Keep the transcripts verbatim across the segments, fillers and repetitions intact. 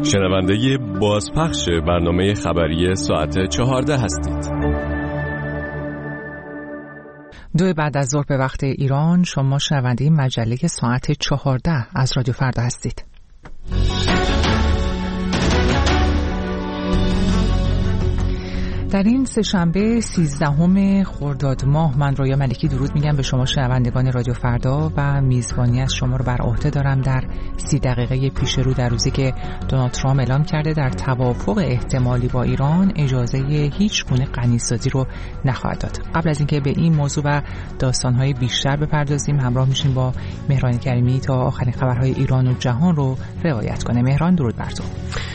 شنونده بازپخش برنامه خبری ساعت چهارده هستید. دو بعد از ظهر به وقت ایران، شما شنونده مجله ساعت چهارده از رادیو فردا هستید. در این سه‌شنبه سیزدهم خرداد ماه من رویا ملکی درود میگم به شما شنوندگان رادیو فردا و میزبانی از شما رو بر عهده دارم در سی دقیقه پیش رو در روزی که دونالد ترامپ اعلام کرده در توافق احتمالی با ایران اجازه هیچ گونه غنیسازی رو نخواهد داد. قبل از اینکه به این موضوع و داستان‌های بیشتر بپردازیم، همراه میشیم با مهران کریمی تا آخرین خبرهای ایران و جهان رو روایت کنه. مهران، درود بر تو.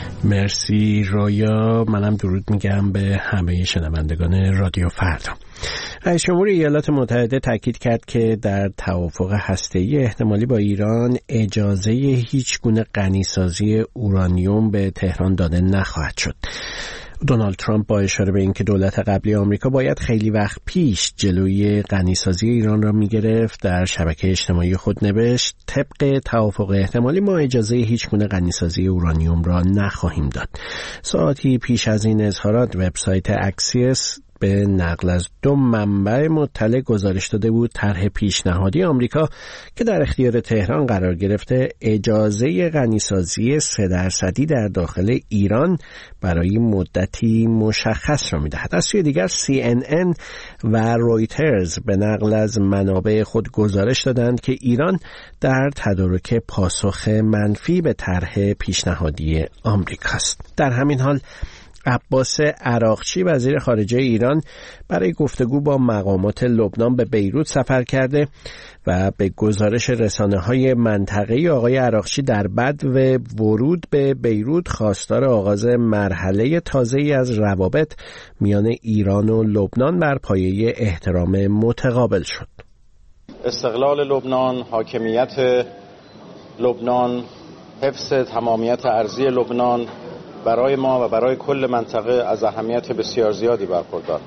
مرسی رویا، منم درود میگم به همه شنوندگان رادیو فردا. رئیس جمهور ایالات متحده تاکید کرد که در توافق هسته‌ای احتمالی با ایران اجازه هیچ گونه غنیسازی اورانیوم به تهران داده نخواهد شد. دونالد ترامپ با اشاره به اینکه دولت قبلی آمریکا باید خیلی وقت پیش جلوی غنیسازی ایران را می‌گرفت، در شبکه اجتماعی خود نوشت: طبق توافق احتمالی ما اجازه هیچ گونه غنیسازی اورانیوم را نخواهیم داد. ساعتی پیش از این اظهارات وبسایت اکسیس به نقل از دو منبع مطلع گزارش داده بود طرح پیشنهادی آمریکا که در اختیار تهران قرار گرفته اجازه غنیسازی سه درصدی در داخل ایران برای مدتی مشخص را می‌دهد. از سوی دیگر سی ان ان و رویترز به نقل از منابع خود گزارش دادند که ایران در تدارک پاسخ منفی به طرح پیشنهادی آمریکاست. در همین حال عباس عراقچی وزیر خارجه ایران برای گفتگو با مقامات لبنان به بیروت سفر کرده و به گزارش رسانه‌های منطقه‌ای آقای عراقچی در بدو ورود به بیروت خواستار آغاز مرحله تازه‌ای از روابط میان ایران و لبنان بر پایه احترام متقابل شد. استقلال لبنان، حاکمیت لبنان، حفظ تمامیت ارضی لبنان برای ما و برای کل منطقه از اهمیت بسیار زیادی برخوردار.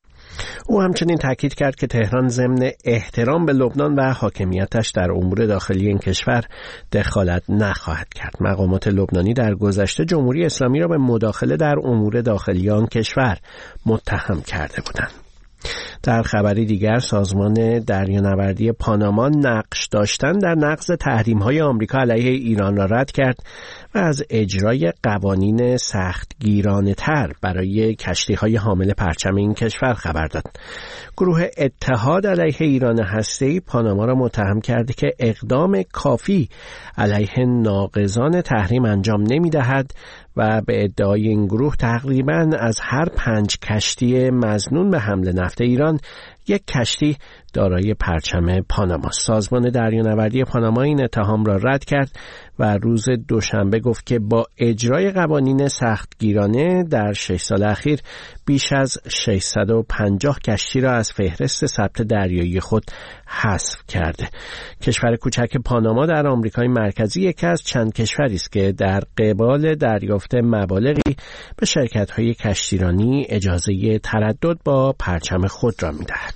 او همچنین تاکید کرد که تهران ضمن احترام به لبنان و حاکمیتش در امور داخلی این کشور دخالت نخواهد کرد. مقامات لبنانی در گذشته جمهوری اسلامی را به مداخله در امور داخلی آن کشور متهم کرده بودند. در خبری دیگر، سازمان دریانوردی پاناما نقش داشتن در نقض تحریم‌های آمریکا علیه ایران را رد کرد و از اجرای قوانین سختگیرانه‌تر برای کشتی‌های حامل پرچم این کشور خبر داد. گروه اتحاد علیه ایران هسته‌ای پاناما را متهم کرده که اقدام کافی علیه ناقضان تحریم انجام نمی‌دهد و به ادعای این گروه تقریباً از هر پنج کشتی مظنون به حمل نفت ایران یک کشتی دارای پرچم پاناما. سازمان دریانوردی پاناما این اتهام را رد کرد و روز دوشنبه گفت که با اجرای قوانین سختگیرانه در شش سال اخیر بیش از ششصد و پنجاه کشتی را از فهرست ثبت دریایی خود حذف کرده. کشور کوچک پاناما در آمریکای مرکزی یکی از چند کشوری است که در قبال دریافت مبالغی به شرکت‌های کشتیرانی اجازه تردد با پرچم خود را می‌دهد.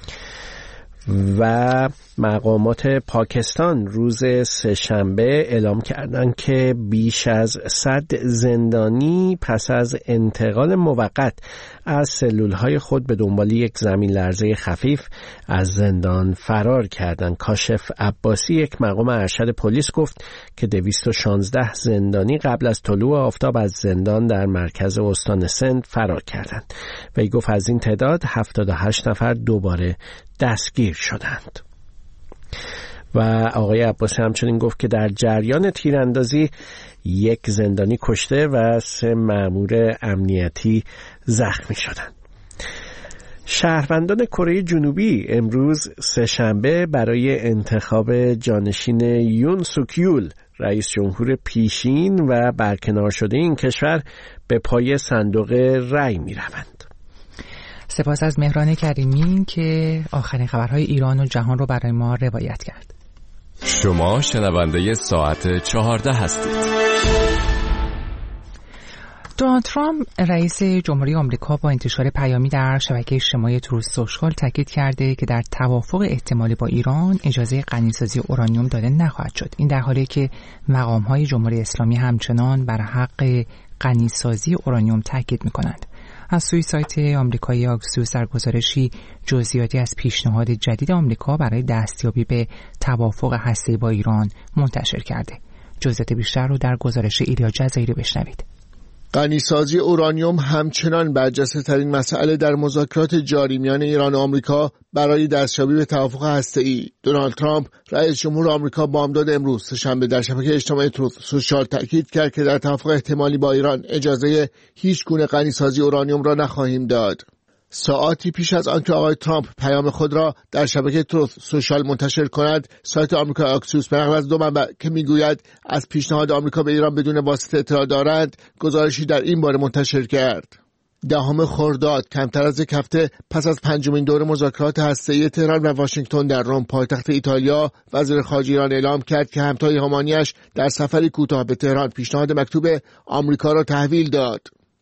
و مقامات پاکستان روز سه‌شنبه اعلام کردند که بیش از صد زندانی پس از انتقال موقت از سلولهای خود به دنبال یک زمین لرزه خفیف از زندان فرار کردند. کاشف عباسی، یک مقام ارشد پلیس، گفت که دویست و شانزده زندانی قبل از طلوع آفتاب از زندان در مرکز استان سند فرار کردند. وی گفت از این تعداد هفتاد و هشت نفر دوباره دستگیر شدند. و آقای عباسی همچنین گفت که در جریان تیراندازی یک زندانی کشته و سه مأمور امنیتی زخمی شدند. شهروندان کره جنوبی امروز سه‌شنبه برای انتخاب جانشین یون سوک یول، رئیس جمهور پیشین و برکنار شده این کشور، به پای صندوق رای می روند. سپاس از مهران کریمی که آخرین خبرهای ایران و جهان رو برای ما روایت کرد. شما شنونده ساعت چهارده هستید. دونالد ترامپ رئیس جمهوری آمریکا با انتشار پیامی در شبکه اجتماعی تروث سوشال تاکید کرده که در توافق احتمالی با ایران اجازه غنیسازی اورانیوم داده نخواهد شد. این در حالی که مقام‌های جمهوری اسلامی همچنان بر حق غنیسازی اورانیوم تاکید می‌کنند. از سوی سایت آمریکایی آکسیوس در گزارشی جزئیاتی از پیشنهاد جدید آمریکا برای دستیابی به توافق هسته‌ای با ایران منتشر کرده. جزئیات بیشتر رو در گزارش ایلیا جزایری بشنوید. غنیسازی اورانیوم همچنان برجسته‌ترین مسئله در مذاکرات جاری میان ایران و آمریکا برای دستیابی به توافق هسته‌ای. دونالد ترامپ رئیس جمهور آمریکا بامداد امروز سه‌شنبه در شبکه اجتماعی تروث سوشال تاکید کرد که در توافق احتمالی با ایران اجازه هیچ گونه غنیسازی اورانیوم را نخواهیم داد. ساعاتی پیش از آنکه آقای ترامپ پیام خود را در شبکه تروث سوشال منتشر کند، سایت آمریکا آکسیوس به نقل از دو منبع که میگوید از پیشنهاد آمریکا به ایران بدون واسطه اطلاع دارند، گزارشی در این باره منتشر کرد. دهم خرداد، کمتر از یک هفته پس از پنجمین دور مذاکرات هسته‌ای تهران و واشنگتن در روم پایتخت ایتالیا، وزیر خارجه ایران اعلام کرد که همتای هامانی‌اش در سفری کوتاه به تهران پیشنهاد مکتوب آمریکا را تحویل داد.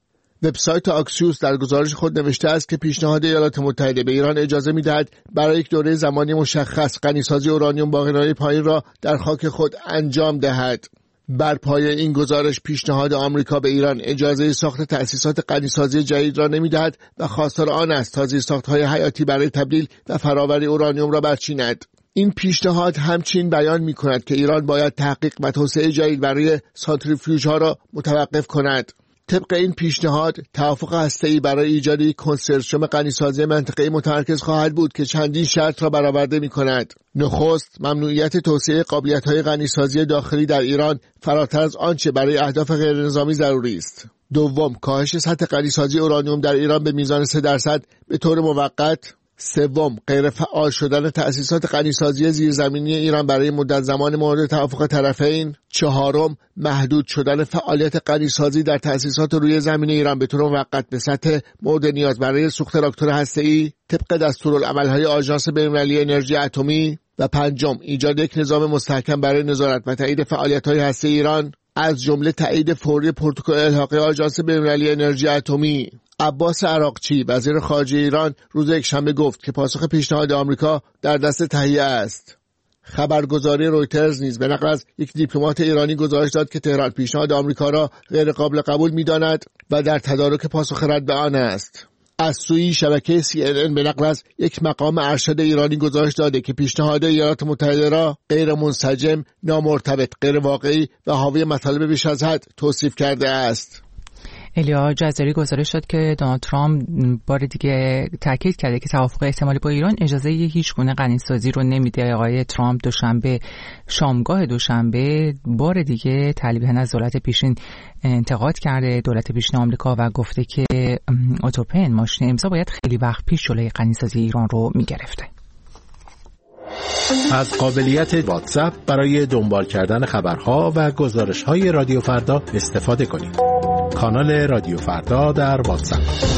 وبسایت آکسیوس در گزارش خود نوشته است که پیشنهاد ایالات متحده به ایران اجازه می‌دهد برای یک دوره زمانی مشخص غنیسازی اورانیوم با قنای پایین را در خاک خود انجام دهد. بر پایه این گزارش پیشنهاد آمریکا به ایران اجازه ساخت تأسیسات غنیسازی جدید را نمی‌دهد و خواستار آن است تا زیرساخت‌های حیاتی برای تبدیل و فراوری اورانیوم را برچیند. این پیشنهاد همچنین بیان می‌کند که ایران باید تحقیق و توسعه جدید برای سانتریفیوژها را متوقف کند. طبق این پیشنهاد، توافق هسته‌ای برای ایجاد یک کنسرسیوم غنیسازی منطقه‌ای متمرکز خواهد بود که چندین شرط را برآورده می‌کند. نخست، ممنوعیت توسعه قابلیت‌های غنیسازی داخلی در ایران فراتر از آنچه برای اهداف غیرنظامی ضروری است. دوم، کاهش سطح غنیسازی اورانیوم در ایران به میزان سه درصد به طور موقت. سوم، غیر فعال شدن تأسیسات غنیسازی زیرزمینی ایران برای مدت زمان مورد توافق طرفین. چهارم، محدود شدن فعالیت غنیسازی در تأسیسات روی زمین ایران به طور موقت به سطح مورد نیاز برای سوخت راکتور هسته‌ای طبق دستورالعمل‌های آژانس بین‌المللی انرژی اتمی. و پنجم، ایجاد یک نظام مستحکم برای نظارت و تایید فعالیت‌های هسته‌ای ایران، از جمله تایید فوری پروتکل الحاقی آژانس بین‌المللی انرژی اتمی. عباس عراقچی، وزیر خارجه ایران، روز یکشنبه گفت که پاسخ پیشنهاد آمریکا در دست تهیه است. خبرگزاری رویترز نیز به نقل از یک دیپلمات ایرانی گزارش داد که تهران پیشنهاد آمریکا را غیر قابل قبول می‌داند و در تدارک پاسخ رد به آن است. از سوی شبکه سی ان ان به نقل از یک مقام ارشد ایرانی گزارش داده که پیشنهاد ایالات متحده را غیر منسجم، نامرتبط، غیر واقعی و حاوی مطالب بیش از حد توصیف کرده است. الیا جزایری گزارش داد که دونالد ترامپ بار دیگه تاکید کرده که توافق احتمالی با ایران اجازه هیچ گونه غنیسازی رو نمیده. آقای ترامپ دوشنبه شامگاه دوشنبه بار دیگه تلویحاً از دولت پیشین انتقاد کرده، دولت پیشین آمریکا، و گفته که اتوپن ماشین امضا باید خیلی وقت پیش جلوی غنیسازی ایران رو میگرفته. از قابلیت واتساپ برای دنبال کردن خبرها و گزارش‌های رادیو فردا استفاده کنید. کانال رادیو فردا در واتساپ.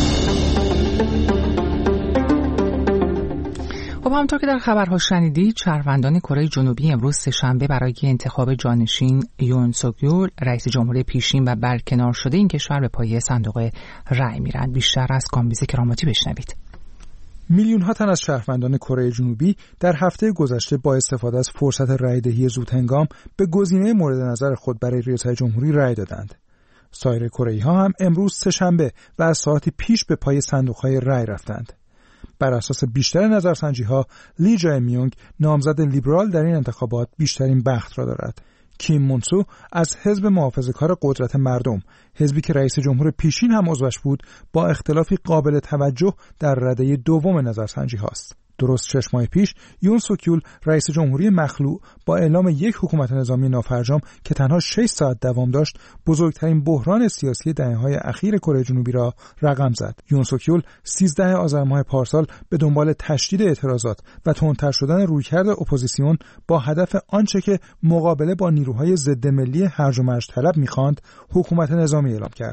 خب همونطور که در خبرها شنیدید، شهروندان کره جنوبی امروز سه‌شنبه برای انتخاب جانشین یون سوک-یول رئیس جمهوری پیشین و برکنار شده این کشور به پایه صندوق رأی میرن. بیشتر از کامبیز کراماتی بشنوید. میلیون ها تن از شهروندان کره جنوبی در هفته گذشته با استفاده از فرصت رأی‌دهی زودهنگام به گزینه مورد نظر خود برای ریاست جمهوری رأی دادند. سایر کره‌ای‌ها هم امروز سه‌شنبه و از ساعتی پیش به پای صندوق‌های رأی رفتند. بر اساس بیشتر نظرسنجی‌ها، لی جای میونگ نامزد لیبرال در این انتخابات بیشترین بخت را دارد. کیم مونسو از حزب محافظه‌کار قدرت مردم، حزبی که رئیس جمهور پیشین هم عضوش بود، با اختلافی قابل توجه در رده دوم نظرسنجی هاست. درست شش ماه پیش یون سوک-یول رئیس جمهوری مخلوع با اعلام یک حکومت نظامی نافرجام که تنها شش ساعت دوام داشت، بزرگترین بحران سیاسی دهه‌های اخیر کره جنوبی را رقم زد. یون سوک-یول سیزده آذر ماه پارسال به دنبال تشدید اعتراضات و تندتر شدن رویکرد اپوزیسیون با هدف آنچه که مقابله با نیروهای ضد ملی هرج و مرج طلب می‌خواند، حکومت نظامی اعلام کرد.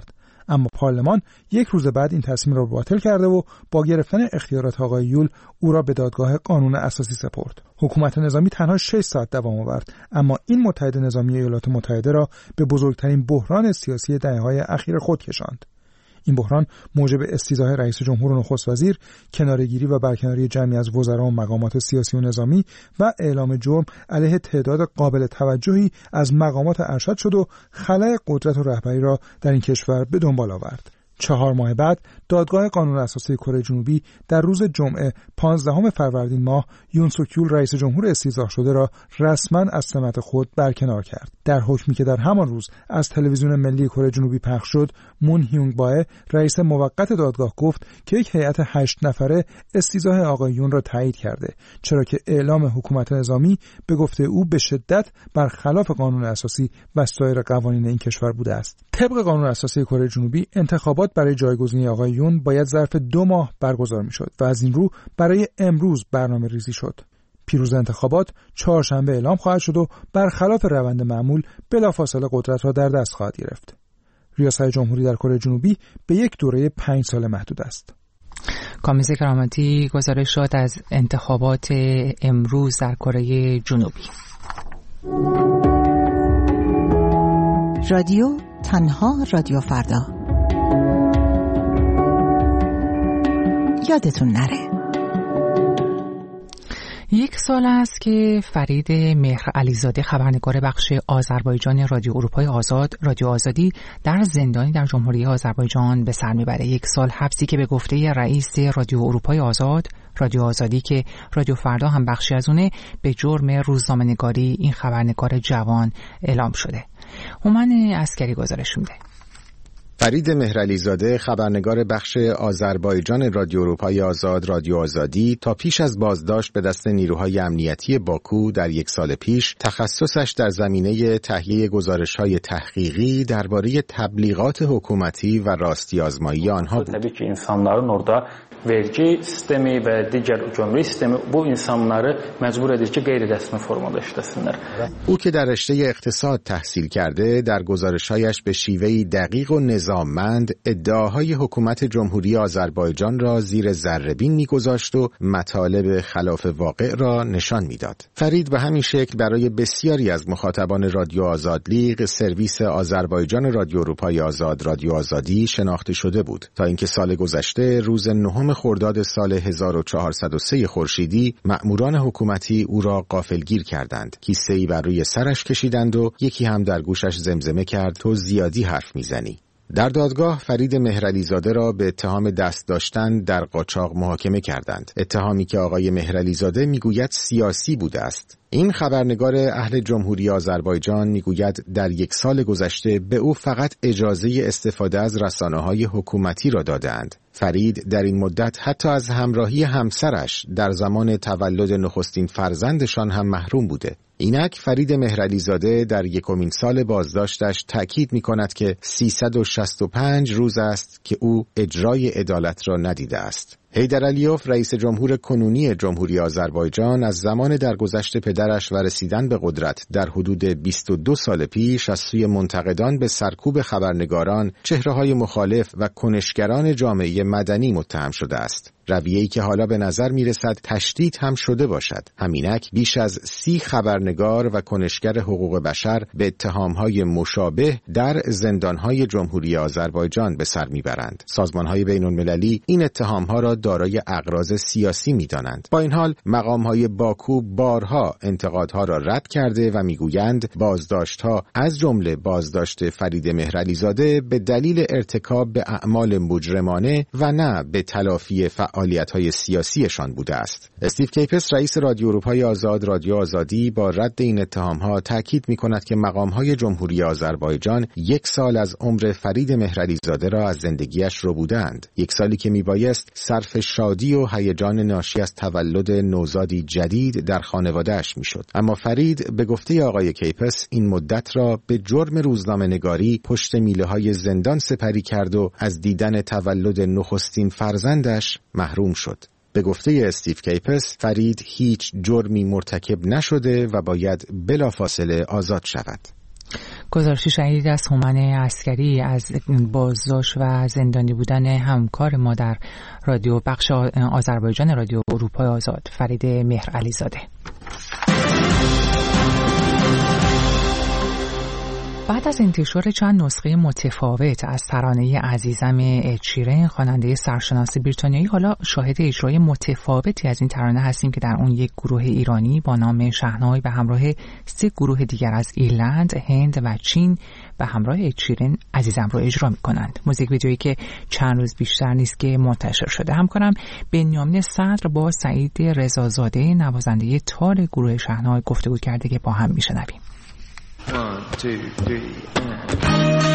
اما پارلمان یک روز بعد این تصمیم را باطل کرده و با گرفتن اختیارات آقای یول او را به دادگاه قانون اساسی سپرد. حکومت نظامی تنها شش ساعت دوام آورد، اما این متحد نظامی ایالات متحده را به بزرگترین بحران سیاسی دهه‌های اخیر خود کشاند. این بحران موجب استیضاح رئیس جمهور و نخست وزیر، کناره‌گیری و برکناری جمعی از وزرا و مقامات سیاسی و نظامی و اعلام جرم علیه تعداد قابل توجهی از مقامات ارشد شد و خلأ قدرت و رهبری را در این کشور به دنبال آورد. چهار ماه بعد دادگاه قانون اساسی کره جنوبی در روز جمعه پانزدهم فروردین ماه یون سوک یول رئیس جمهور استیضاح شده را رسما از سمت خود برکنار کرد. در حکمی که در همان روز از تلویزیون ملی کره جنوبی پخش شد، مون هیونگ بائه رئیس موقت دادگاه گفت که یک هیئت هشت نفره استیضاح آقای یون را تایید کرده، چرا که اعلام حکومت نظامی به گفته او به شدت برخلاف قانون اساسی و سایر قوانین این کشور بوده است. طبق قانون اساسی کره جنوبی انتخابات برای جایگزینی آقای یون باید ظرف دو ماه برگزار میشد و از این رو برای امروز برنامه ریزی شد. پیروز انتخابات چهارشنبه اعلام خواهد شد و برخلاف روند معمول بلافاصله قدرت را در دست خواهد گرفت. ریاست جمهوری در کره جنوبی به یک دوره پنج ساله محدود است. کامیز کرامتی گزارش داد از انتخابات امروز در کره جنوبی. رادیو تنها رادیو فردا. یادتون نره. یک سال است که فرید مهر علیزاده خبرنگار بخش آذربایجان رادیو اروپای آزاد رادیو آزادی در زندانی در جمهوری آذربایجان به سر میبره. یک سال حبسی که به گفته رئیس رادیو اروپای آزاد رادیو آزادی که رادیو فردا هم بخشی از اونه به جرم روزنامه‌نگاری این خبرنگار جوان اعلام شده. هومن عسکری گزارش میده. فرید مهر علیزاده خبرنگار بخش آذربایجان رادیو اروپای آزاد رادیو آزادی تا پیش از بازداشت به دست نیروهای امنیتی باکو در یک سال پیش تخصصش در زمینه تهیه گزارش‌های تحقیقی درباره تبلیغات حکومتی و راستی آزمایی آنها بود. Tabii ki insanların orada vergi sistemi və digər gömrük sistemi bu insanları məcbur edir ki, qeyri-rəsmi formada işləsinlər. او که در رشته اقتصاد تحصیل کرده در گزارش‌هایش به شیوهی دقیق و نظاممند ادعاهای حکومت جمهوری آذربایجان را زیر ذره‌بین می‌گذاشت و مطالب خلاف واقع را نشان می‌داد. فرید به همین شکل برای بسیاری از مخاطبان رادیو آزادلیگ سرویس آذربایجان رادیو اروپای آزاد رادیو آزادی شناخته شده بود تا اینکه سال گذشته روز نهم خرداد سال هزار و چهارصد و سه خورشیدی مأموران حکومتی او را غافلگیر کردند. کیسه‌ای بر روی سرش کشیدند و یکی هم در گوشش زمزمه کرد تو زیادی حرف میزنی. در دادگاه فرید مهر علیزاده را به اتهام دست داشتن در قاچاق محاکمه کردند. اتهامی که آقای مهر علیزاده میگوید سیاسی بوده است. این خبرنگار اهل جمهوری آذربایجان میگوید در یک سال گذشته به او فقط اجازه استفاده از رسانه‌های حکومتی را دادند. فرید در این مدت حتی از همراهی همسرش در زمان تولد نخستین فرزندشان هم محروم بوده. اینک فرید مهر علیزاده در یکمین سال بازداشتش تأکید می‌کند که سیصد و شصت و پنج روز است که او اجرای عدالت را ندیده است. حیدر علیوف رئیس جمهور کنونی جمهوری آذربایجان از زمان درگذشت پدرش و رسیدن به قدرت در حدود بیست و دو سال پیش از سوی منتقدان به سرکوب خبرنگاران، چهره‌های مخالف و کنشگران جامعه مدنی متهم شده است. رویه‌ای که حالا به نظر می‌رسد تشدید هم شده باشد. همینک بیش از سی خبرنگار و کنشگر حقوق بشر به اتهام‌های مشابه در زندان‌های جمهوری آذربایجان به سر می‌برند. سازمان‌های بین‌المللی این اتهام‌ها را دارای اغراض سیاسی می‌دانند. با این حال مقام‌های باکو بارها انتقادها را رد کرده و می‌گویند بازداشت‌ها از جمله بازداشت فرید مهر علیزاده به دلیل ارتکاب به اعمال مجرمانه و نه به تلافی فعالیت‌های سیاسیشان بوده است. استیو کیپس رئیس رادیو اروپای آزاد رادیو آزادی با رد این اتهام‌ها تاکید می‌کند که مقام‌های جمهوری آذربایجان یک سال از عمر فرید مهر علیزاده را از زندگیش ربودند. یک سالی که میبایست صرف شادی و هیجان ناشی از تولد نوزادی جدید در خانواده‌اش میشد. اما فرید به گفته آقای کیپس این مدت را به جرم روزنامه‌نگاری پشت میله‌های زندان سپری کرد و از دیدن تولد نخستین فرزندش محروم شد. به گفته استیو کیپس فرید هیچ جرمی مرتکب نشده و باید بلافاصله آزاد شود. گزارش شهید از هومن عسکری از بازداشت و زندانی بودن همکار ما در رادیو بخش آذربایجان رادیو اروپای آزاد فرید مهرعلی زاده. بعد از انتشار چند نسخه متفاوت از ترانه عزیزم اد شیرن خواننده سرشناس بریتانیایی، حالا شاهد اجرای متفاوتی از این ترانه هستیم که در اون یک گروه ایرانی با نام شهنای به همراه سه گروه دیگر از ایرلند، هند و چین به همراه اد شیرن عزیزم رو اجرا می‌کنند. موزیک ویدیویی که چند روز بیشتر نیست که منتشر شده. همکارم بنیامین صدر با سعید رضازاده نوازنده تار گروه شهنای گفتگو کرده که با هم میشنویم. One, two, three, and...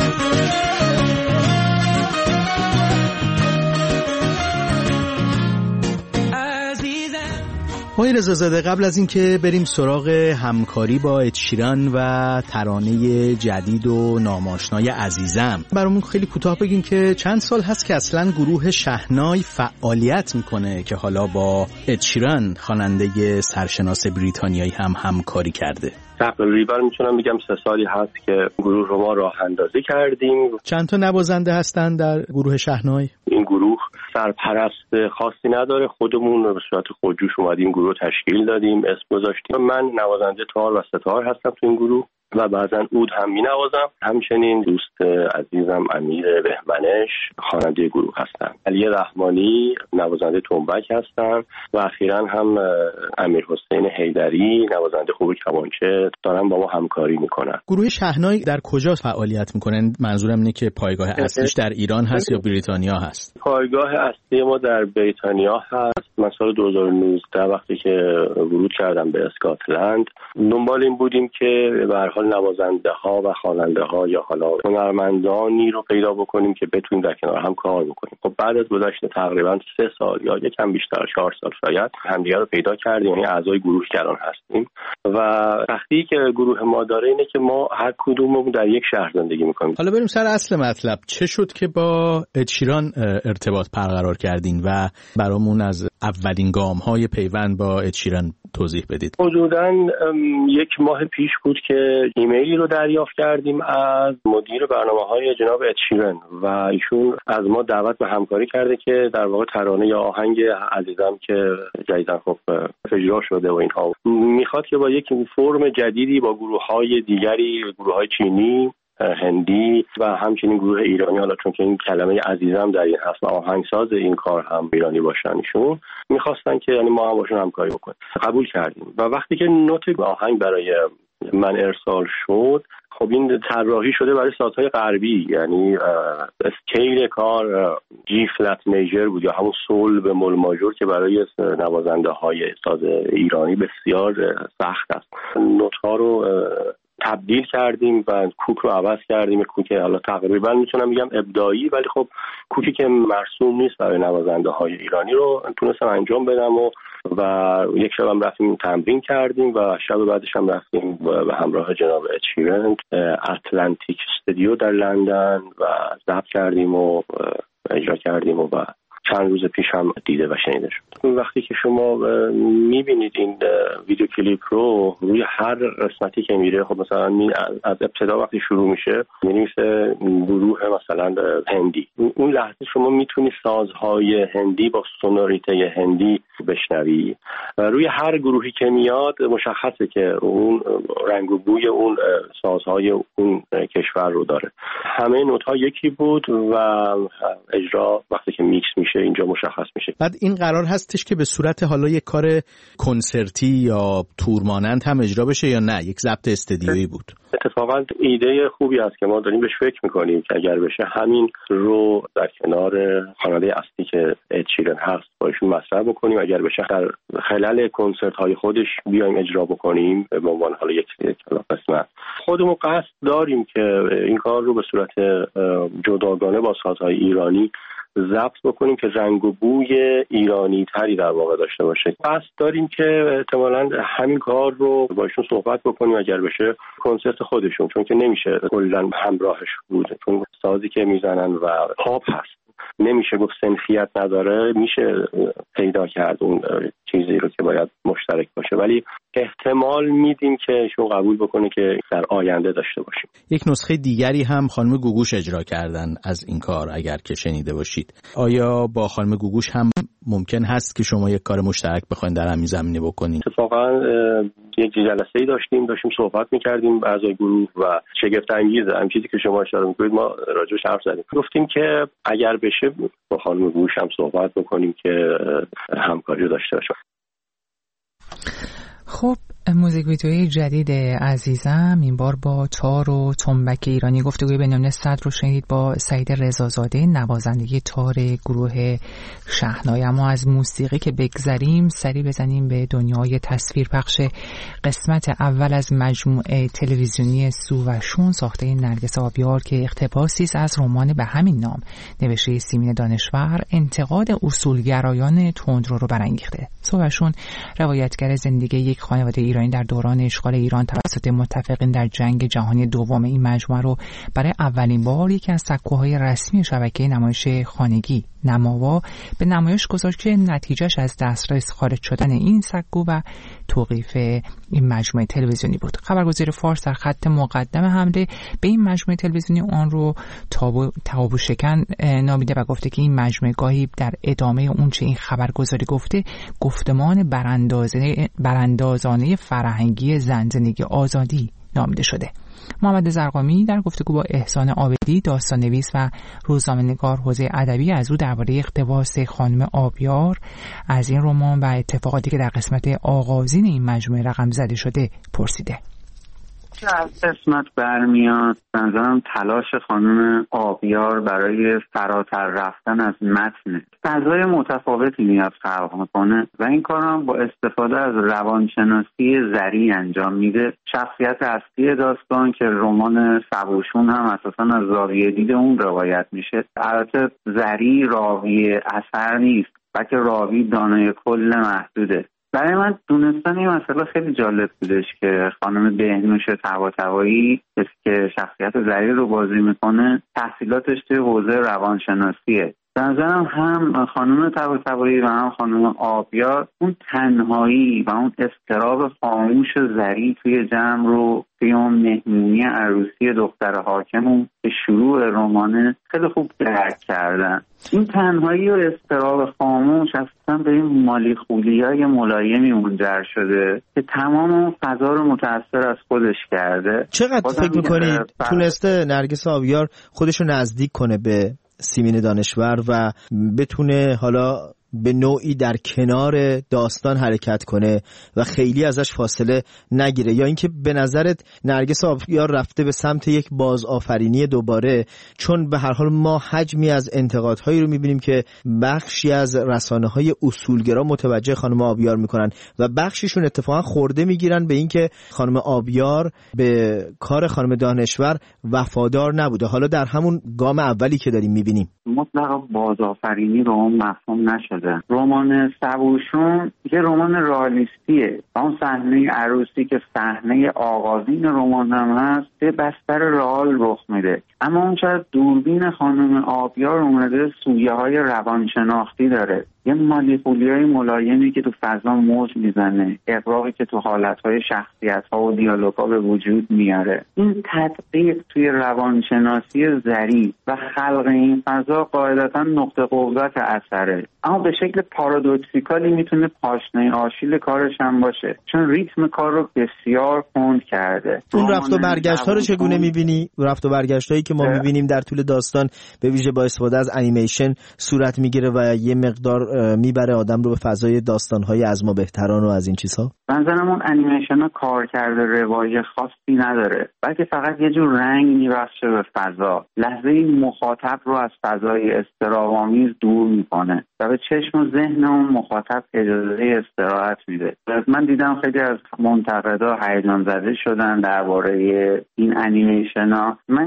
آقای رضازاده، قبل از اینکه بریم سراغ همکاری با اد شیران و ترانه جدید و ناماشنای عزیزم، برامون خیلی کوتاه بگین که چند سال هست که اصلا گروه شهنای فعالیت میکنه که حالا با اد شیران خواننده سرشناس بریتانیایی هم همکاری کرده؟ تقریبا میتونم بگم سه سالی هست که گروه رو ما راه اندازی کردیم. چند تا نوازنده هستن در گروه شهنای؟ این گروه سرپرست خاصی نداره، خودمون به صورت خودجوش اومدیم گروه تشکیل دادیم، اسم گذاشتیم. من نوازنده تار و ستار هستم تو این گروه و بعضا عود هم می نوازم. همچنین دوست عزیزم امیر بهمنش خواننده گروه هستن. علی رحمانی نوازنده تنبک هستن و اخیراً هم امیر حسین حیدری نوازنده خوب کمانچه دارن با ما همکاری میکنن. گروه شهنای در کجا فعالیت میکنن؟ منظورم اینه که پایگاه اصلیش در ایران هست یا بریتانیا هست؟ پایگاه اصلی ما در بریتانیا هست. من سال دو هزار و نوزده وقتی که ورود کردم به اسکاتلند دنبال این بودیم که به هر حال نوازنده ها و خواننده ها یا حالا هنرمندانی رو پیدا بکنیم که بتونیم در کنار هم کار بکنیم. خب بعد از گذشت تقریبا سه سال یا یکم بیشتر، چهار سال شاید، همدیگه رو پیدا کردیم، یعنی اعضای گروه کلان هستیم و وقتی که گروه ما داره اینه که ما هر کدوممون در یک شهر زندگی میکنیم. حالا بریم سر اصل مطلب. چه شد که با اد شیران ارتباط برقرار کردین و برامون از اولین گام های پیوند با اد شیران توضیح بدید؟ حدوداً یک ماه پیش بود که ایمیلی رو دریافت کردیم از مدیر برنامه‌های جناب اد شیران و ایشون از ما دعوت به همکاری کرده که در واقع ترانه یا آهنگ عزیزم که جدیداً خب اجرا شده و اینها میخواد که با یک فرم جدیدی با گروه‌های دیگری، گروه‌های چینی، هندی و همچنین گروه ایرانی، حالا چون که این کلمه عزیزم در این هست و آهنگساز این کار هم ایرانی باشن، ایشون میخواستن که یعنی ما هم باشون همکاری بکنیم. قبول کردیم و وقتی که نوت آهنگ برای من ارسال شد، خب این طراحی شده برای سازهای غربی، یعنی اسکیل کار جی فلت میجر بود یا همون سول به مول ماژور که برای نوازنده های ساز ایرانی بسیار سخت است. نوت ها رو تبدیل کردیم و کوک رو عوض کردیم، کوک حالا تقریبا میتونم بگم ابداعی، ولی خب کوکی که مرسوم نیست برای نوازنده های ایرانی رو تونستم انجام بدم و و یک شب هم رفتیم تمرین کردیم و شب بعدش هم رفتیم به همراه جناب اد شیران اتلانتیک استودیو در لندن و ضبط کردیم و اجرا کردیم و بعد چند روز پیش هم دیده و شنیده شد. وقتی که شما میبینید این ویدیو کلیپ رو روی هر قسمتی که میره، خب مثلا از ابتدا وقتی شروع میشه می‌نویسه گروه مثلا هندی، اون لحظه شما میتونی سازهای هندی با سونوریته هندی بشنوی و روی هر گروهی که میاد مشخصه که اون رنگ و بوی اون سازهای اون کشور رو داره. همه نوت‌ها یکی بود و اجرا وقتی که میکس میشه اینجا مشخص میشه. بعد این قرار هستش که به صورت حالا یک کار کنسرتی یا تور مانند هم اجرا بشه یا نه یک ضبط استدیویی بود؟ اتفاقا ایده خوبی است که ما داریم بهش فکر میکنیم که اگر بشه همین رو در کنار خواننده اصلی که اد شیران هست با ایشون مطرح بکنیم، اگر بشه در خلال کنسرت های خودش بیایم اجرا بکنیم به عنوان حالا یک قسمت. خودمون قصد داریم که این کار رو به صورت جداگانه با سازهای ایرانی ضبط بکنیم که رنگ و بوی ایرانی تری در واقع داشته باشه. قصد داریم که احتمالاً همین کار رو با ایشون صحبت بکنیم اگر بشه کنسرت خودشون، چون که نمیشه کلاً همراهش بود، چون سازی که میزنن و پاپ هست نمیشه گفت سنخیت نداره، میشه پیدا کرد اون چیزی رو که باید مشترک باشه، ولی احتمال میدیم که ایشون قبول بکنه که در آینده داشته باشیم. یک نسخه دیگری هم خانم گوگوش اجرا کردن از این کار، اگر که شنیده باشید. آیا با خانم گوگوش هم ممکن هست که شما یک کار مشترک بخواید در همین زمینه بکنید؟ اتفاقا یک جلسه‌ای داشتیم داشتیم صحبت می‌کردیم اعضای گروه و شگفت انگیزه همین چیزی که شما اشاره می‌کنید، ما راجعش حرف زدیم، گفتیم که اگر بشه با خانم گوگوش هم صحبت بکنیم که همکاری رو داشته باشیم. خب موزیک ویدیوی جدید عزیزم این بار با تار و تنبک ایرانی گفتگوی بنیامین صدر رو شنید با سعید رضازاده نوازنده تار گروه شهنای. اما از موسیقی که بگذریم سری بزنیم به دنیای تصویر پخش قسمت اول از مجموعه تلویزیونی سو و شون ساخته نرگس آبیار که اقتباسی است از رمان به همین نام نوشته سیمین دانشور انتقاد اصولگرایان تندرو رو برانگیخته. سو و شون روایتگر زندگی یک خانواده ایرانی در دوران اشغال ایران توسط متفقین در جنگ جهانی دوم این مجموعه رو برای اولین بار یکی از سکوهای رسمی شبکه نمایش خانگی نماوا به نمایش گذاشت که نتیجهش از دسترس خارج شدن این سکو و توقیف این مجموعه تلویزیونی بود. خبرگزاری فارس در خط مقدم حمله به این مجموعه تلویزیونی آن رو تابو تابو شکن نامیده و گفته که این مجموعه گاهی در ادامه اون چه این خبرگزاری گفته گفتمان براندازانه براندازانه فرهنگی زن زندگی آزادی نامیده شده. محمد زرقامی در گفتگو با احسان عابدی داستان نویس و روزنامه‌نگار حوزه ادبی از او درباره اقتباس خانم آبیار از این رمان و اتفاقاتی که در قسمت آغازین این مجموعه رقم زده شده پرسیده. که از قسمت برمیاد بنظرم تلاش خانم آبیار برای فراتر رفتن از متن فضای متفاوتی نیاز خلق میکنه و این کار هم با استفاده از روانشناسی زری انجام میده. شخصیت اصلی داستان که رمان سبوشون هم اساسا از زاویه دید اون روایت میشه. البته زری راوی اثر نیست بلکه راوی دانای کل محدوده. برای من دونستن این مسئله خیلی جالب بودش که خانم بهنوش طباطبایی که شخصیت زری رو بازی میکنه تحصیلاتش توی حوزه روانشناسیه. به نظرم هم خانم طباطبایی و هم خانم آبیار اون تنهایی و اون اضطراب خاموش زری توی جمع رو توی اون مهمونی عروسی دختر حاکمون به شروع رمانه خیلی خوب درک کردن. این تنهایی و اضطراب خاموش اصلا به این مالیخولیای ملایمی منجر شده که تمام اون فضا رو متأثر از خودش کرده. چقدر فکر میکنید تونسته نرگس آبیار خودش رو نزدیک کنه به سیمین دانشور و بتونه حالا به نوعی در کنار داستان حرکت کنه و خیلی ازش فاصله نگیره، یا اینکه به نظرت نرگس آبیار رفته به سمت یک بازآفرینی دوباره؟ چون به هر حال ما حجمی از انتقادهایی رو میبینیم که بخشی از رسانه‌های اصولگرا متوجه خانم آبیار میکنن و بخشیشون اتفاقا خورده میگیرن به اینکه خانم آبیار به کار خانم دانشور وفادار نبوده. حالا در همون گام اولی که داریم میبینیم مطلقا بازآفرینی رو اون مفهوم نشده. رمان سبوشون یه رمان رئالیستیه و اون صحنه عروسی که صحنه آغازین رمان هم هست به بستر رئال رخ میده، اما اون چقدر دوربین خانم آبیار اومده سویه های روانشناختی داره، یه مالیخولیای ملایمی که تو فضا موج میزنه، اقراقی که تو حالتهای شخصیت‌ها و دیالوگ‌ها به وجود میاره. این تدقیق توی روانشناسی زری و خلق این فضا قاعدتاً نقطه قوت اثره، اما به شکل پارادوکسیکالی میتونه پاشنه آشیل کارش هم باشه چون ریتم کار رو بسیار کند کرده. اون رفت و برگشت‌ها رو چگونه می‌بینی؟ رفت و برگشتایی که ما می‌بینیم در طول داستان به ویژه با استفاده از انیمیشن صورت میگیره و یه مقدار میبره آدم رو به فضای داستان‌های از ما بهتران و از این چیزها. بنظرم اون انیمیشن‌ها کار کرده روایی خاصی نداره بلکه فقط یه جور رنگ میبخشه به فضا، لحظه مخاطب رو از فضای اضطراب‌آمیز دور میکنه و به چشم و ذهن اون مخاطب اجازه استراحت میده. من دیدم خیلی از منتقدا هیجان زده شدن درباره این انیمیشن‌ها. من این هیجان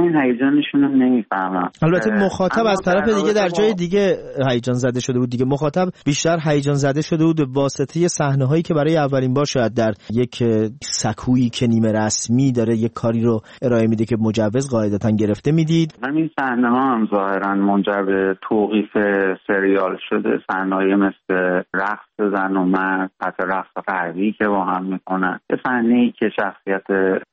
هیجانشون رو نمیفهمم. البته مخاطب از طرف دیگه در جای دیگه هیجان زده شده بود دیگه. مخاطب بیشتر هیجان زده شده بود به واسطه صحنه هایی که برای اولین بار شاید در یک سکویی که نیمه رسمی داره یک کاری رو ارائه میده که مجوز قاعدتا گرفته میدید. همین صحنه ها هم ظاهرا منجر به توقیف سریال شده. صحنه‌ای مثل رقص زن و مرد، حتی رقص غربی که با هم میکنن. یه صحنه‌ای که شخصیت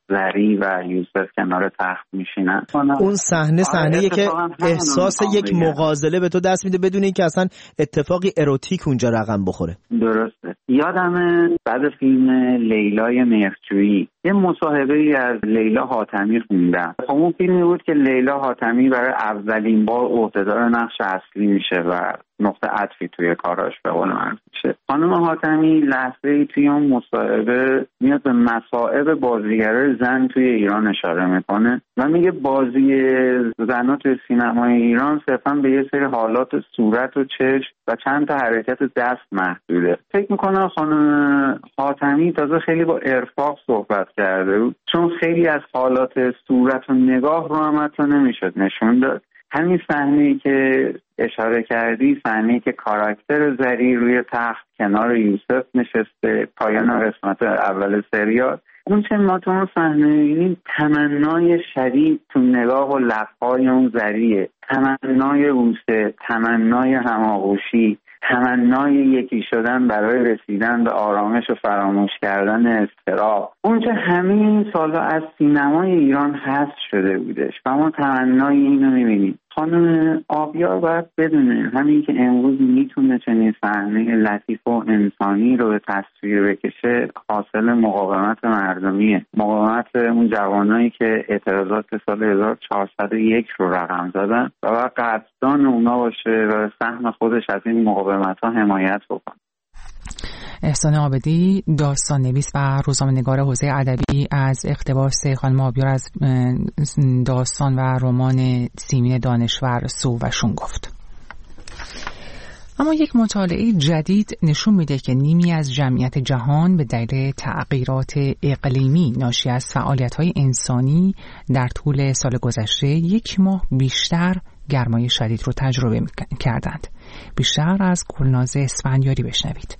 زری و یوسف کنار تخت میشینن. اون صحنه صحنه‌ای که احساس یک مغازله به تو دست میده بدون اینکه اصلا اتفاقی اروتیک اونجا رقم بخوره. درسته. یادمه بعد فیلم لیلای مهرجویی یه مصاحبه‌ای از لیلا حاتمی خوندم. خب اون فیلمی بود که لیلا حاتمی برای اولین بار عهدهدار نقش اصلی میشه و نقطه عطفی توی کاراش به قول من میشه. خانم حاتمی لحظه‌ای توی اون مصاحبه میاد به مصائب بازیگرای زن توی ایران اشاره میکنه و میگه بازی زن‌ها توی سینمای ایران صرفا به یه سری حالات صورت و چشم و چند تا حرکت دست محدوده. فکر میکنم خانم حاتمی تازه خیلی با ارفاق صحبت کرده بود، چون خیلی از حالات صورت و نگاه رو هم حتی نمیشد نشون داد. همین صحنه‌ای که اشاره کردی، صحنه‌ای که کاراکتر زری روی تخت کنار یوسف نشسته پایان قسمت اول سریال، اون چه ما تو اون صحنه می‌بینیم تمنای شدید تو نگاه و لب‌های اون زریه، تمنای بوسه، تمنای هماغوشی، تمنای یکی شدن برای رسیدن به آرامش و فراموش کردن اضطراب. اون چه همین سالا از سینمای ایران حذف شده بودش و ما تمنای اینو می‌بینیم. خانم آبیار باید بدونه همین که امروز میتونه چنین صحنه لطیف و انسانی رو به تصویر بکشه حاصل مقاومت مردمیه، مقاومت اون جوانایی که اعتراضات سال هزار و چهارصد و یک رو رقم زدن و باید قدردان اونا باشه و سهم خودش از این مقاومت ها حمایت بکنه. احسان عابدی، داستان نویس و روزنامه‌نگار حوزه ادبی، از اقتباس خانم آبیار از داستان و رمان سیمین دانشور سو و شون گفت. اما یک مطالعه جدید نشون میده که نیمی از جمعیت جهان به دلیل تغییرات اقلیمی ناشی از فعالیت‌های انسانی در طول سال گذشته یک ماه بیشتر گرمای شدید رو تجربه کردند. بیشتر از گلناز اسفندیاری بشنوید.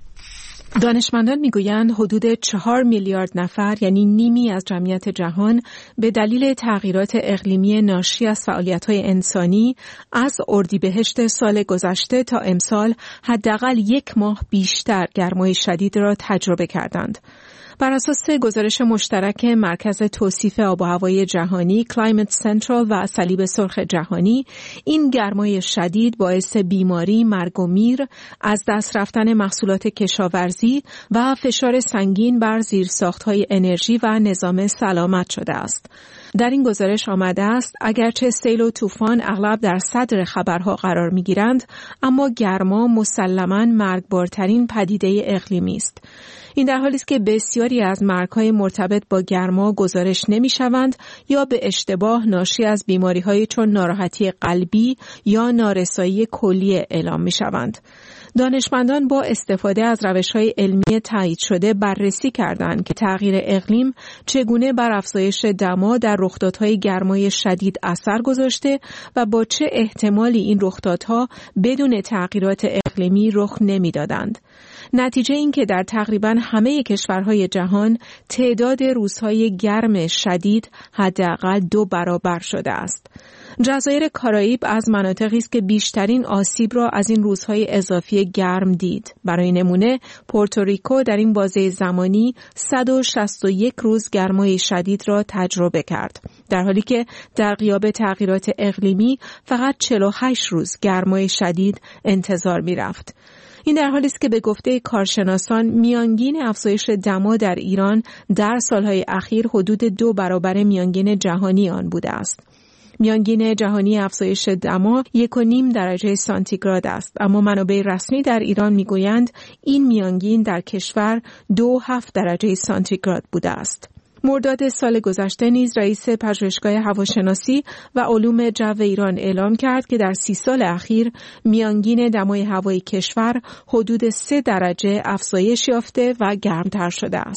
دانشمندان میگویند حدود چهار میلیارد نفر یعنی نیمی از جمعیت جهان به دلیل تغییرات اقلیمی ناشی از فعالیت‌های انسانی از اردیبهشت سال گذشته تا امسال حداقل یک ماه بیشتر گرمای شدید را تجربه کردند. بر اساس گزارش مشترک مرکز توصیف آب و هوای جهانی کلایمت سنترال و صلیب سرخ جهانی، این گرمای شدید باعث بیماری، مرگ و میر، از دست رفتن محصولات کشاورزی و فشار سنگین بر زیرساخت‌های انرژی و نظام سلامت شده است. در این گزارش آمده است اگرچه سیل و طوفان اغلب در صدر خبرها قرار می‌گیرند، اما گرما مسلماً مرگبارترین پدیده اقلیمی است. این در حالی است که بسیاری از مرگ‌های مرتبط با گرما گزارش نمی‌شوند یا به اشتباه ناشی از بیماری‌های چون ناراحتی قلبی یا نارسایی کلیه اعلام می‌شوند. دانشمندان با استفاده از روش‌های علمی تایید شده بررسی کردند که تغییر اقلیم چگونه بر افزایش دما در رخدادهای گرمای شدید اثر گذاشته و با چه احتمالی این رخدادها بدون تغییرات اقلیمی رخ نمی‌دادند. نتیجه این که در تقریباً همه کشورهای جهان تعداد روزهای گرم شدید حداقل دو برابر شده است. جزایر کارائیب از مناطقی است که بیشترین آسیب را از این روزهای اضافی گرم دید. برای نمونه پورتوریکو در این بازه زمانی صد و شصت و یک روز گرمای شدید را تجربه کرد، در حالی که در غیاب تغییرات اقلیمی فقط چهل و هشت روز گرمای شدید انتظار می رفت. این در حالی است که به گفته کارشناسان میانگین افزایش دما در ایران در سالهای اخیر حدود دو برابر میانگین جهانی آن بوده است. میانگین جهانی افزایش دما یک و نیم درجه سانتیگراد است، اما منابع رسمی در ایران میگویند این میانگین در کشور دو هفت درجه سانتیگراد بوده است. مرداد سال گذشته نیز رئیس پژوهشگاه هواشناسی و علوم جو ایران اعلام کرد که در سی سال اخیر میانگین دمای هوای کشور حدود سه درجه افزایش یافته و گرمتر شده است.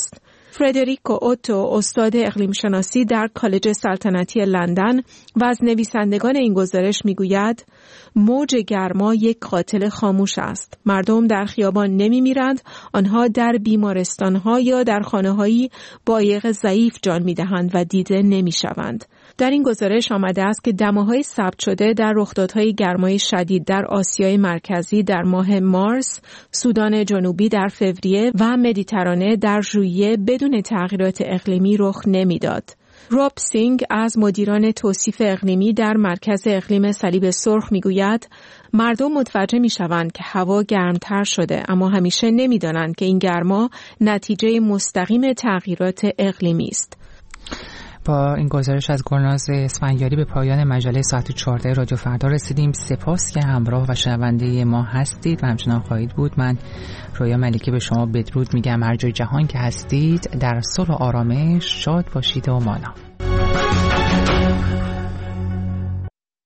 فردریکو اوتو استاد اقلیم شناسی در کالج سلطنتی لندن و از نویسندگان این گزارش میگوید موج گرما یک قاتل خاموش است. مردم در خیابان نمی میرند، آنها در بیمارستانها یا در خانه‌هایی با عایق ضعیف جان میدهند و دیده نمی شوند. در این گزارش آمده است که دماهای ثبت شده در رخدادهای گرمای شدید در آسیای مرکزی در ماه مارس، سودان جنوبی در فوریه و مدیترانه در ژوئیه بدون تغییرات اقلیمی رخ نمیداد. روب سینگ از مدیران توصیف اقلیمی در مرکز اقلیم صلیب سرخ میگوید مردم متوجه میشوند که هوا گرمتر شده، اما همیشه نمیدانند که این گرما نتیجه مستقیم تغییرات اقلیمی است. با این گزارش از گلناز اسفندیاری به پایان مجله ساعت چهارده رادیو فردا رسیدیم. سپاس که همراه و شنونده ما هستید و همچنان خواهید بود. من رویا ملکی به شما بدرود میگم. هر جای جهان که هستید در صلح و آرامش شاد باشید و مانا.